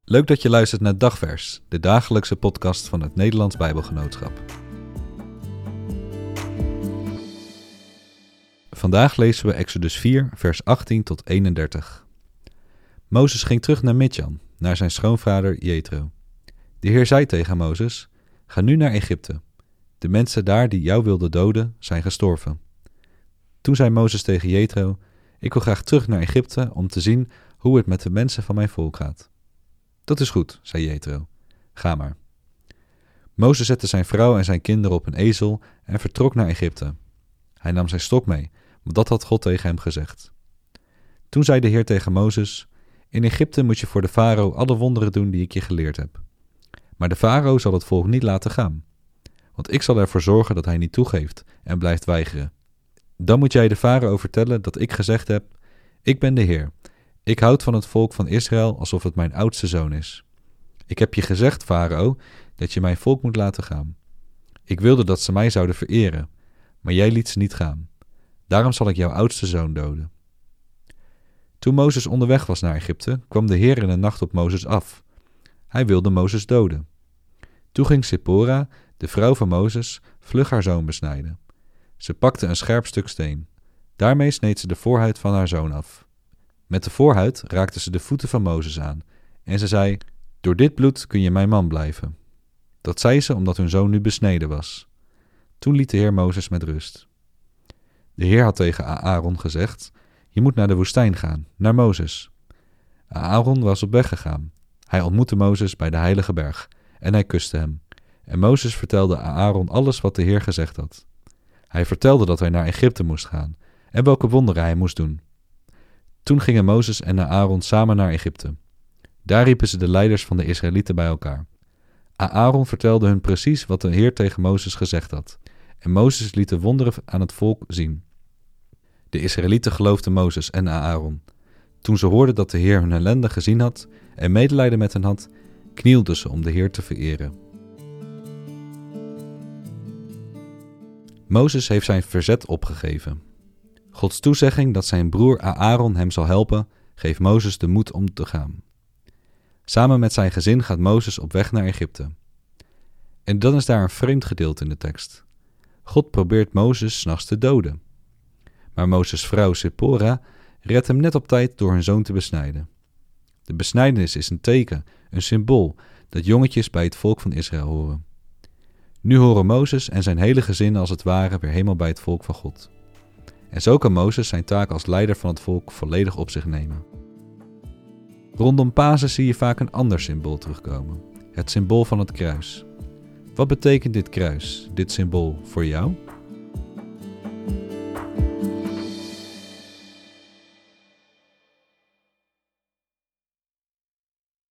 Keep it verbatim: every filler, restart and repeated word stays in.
Leuk dat je luistert naar Dagvers, de dagelijkse podcast van het Nederlands Bijbelgenootschap. Vandaag lezen we Exodus vier, vers achttien tot eenendertig. Mozes ging terug naar Midjan, naar zijn schoonvader Jethro. De Heer zei tegen Mozes: Ga nu naar Egypte. De mensen daar die jou wilden doden, zijn gestorven. Toen zei Mozes tegen Jethro: Ik wil graag terug naar Egypte om te zien hoe het met de mensen van mijn volk gaat. Dat is goed, zei Jethro. Ga maar. Mozes zette zijn vrouw en zijn kinderen op een ezel en vertrok naar Egypte. Hij nam zijn stok mee, want dat had God tegen hem gezegd. Toen zei de Heer tegen Mozes: In Egypte moet je voor de farao alle wonderen doen die ik je geleerd heb. Maar de farao zal het volk niet laten gaan. Want ik zal ervoor zorgen dat hij niet toegeeft en blijft weigeren. Dan moet jij de farao vertellen dat ik gezegd heb: Ik ben de Heer. Ik houd van het volk van Israël alsof het mijn oudste zoon is. Ik heb je gezegd, farao, dat je mijn volk moet laten gaan. Ik wilde dat ze mij zouden vereren, maar jij liet ze niet gaan. Daarom zal ik jouw oudste zoon doden. Toen Mozes onderweg was naar Egypte, kwam de Heer in de nacht op Mozes af. Hij wilde Mozes doden. Toen ging Sipora, de vrouw van Mozes, vlug haar zoon besnijden. Ze pakte een scherp stuk steen. Daarmee sneed ze de voorhuid van haar zoon af. Met de voorhuid raakte ze de voeten van Mozes aan en ze zei: Door dit bloed kun je mijn man blijven. Dat zei ze omdat hun zoon nu besneden was. Toen liet de Heer Mozes met rust. De Heer had tegen Aaron gezegd: Je moet naar de woestijn gaan, naar Mozes. Aaron was op weg gegaan. Hij ontmoette Mozes bij de heilige berg en hij kuste hem. En Mozes vertelde Aaron alles wat de Heer gezegd had. Hij vertelde dat hij naar Egypte moest gaan en welke wonderen hij moest doen. Toen gingen Mozes en Aaron samen naar Egypte. Daar riepen ze de leiders van de Israëlieten bij elkaar. Aaron vertelde hun precies wat de Heer tegen Mozes gezegd had. En Mozes liet de wonderen aan het volk zien. De Israëlieten geloofden Mozes en Aaron. Toen ze hoorden dat de Heer hun ellende gezien had en medelijden met hen had, knielden ze om de Heer te vereren. Mozes heeft zijn verzet opgegeven. Gods toezegging dat zijn broer Aaron hem zal helpen, geeft Mozes de moed om te gaan. Samen met zijn gezin gaat Mozes op weg naar Egypte. En dan is daar een vreemd gedeelte in de tekst. God probeert Mozes 's nachts te doden. Maar Mozes' vrouw Sipora redt hem net op tijd door hun zoon te besnijden. De besnijdenis is een teken, een symbool, dat jongetjes bij het volk van Israël horen. Nu horen Mozes en zijn hele gezin als het ware weer helemaal bij het volk van God. En zo kan Mozes zijn taak als leider van het volk volledig op zich nemen. Rondom Pasen zie je vaak een ander symbool terugkomen. Het symbool van het kruis. Wat betekent dit kruis, dit symbool, voor jou?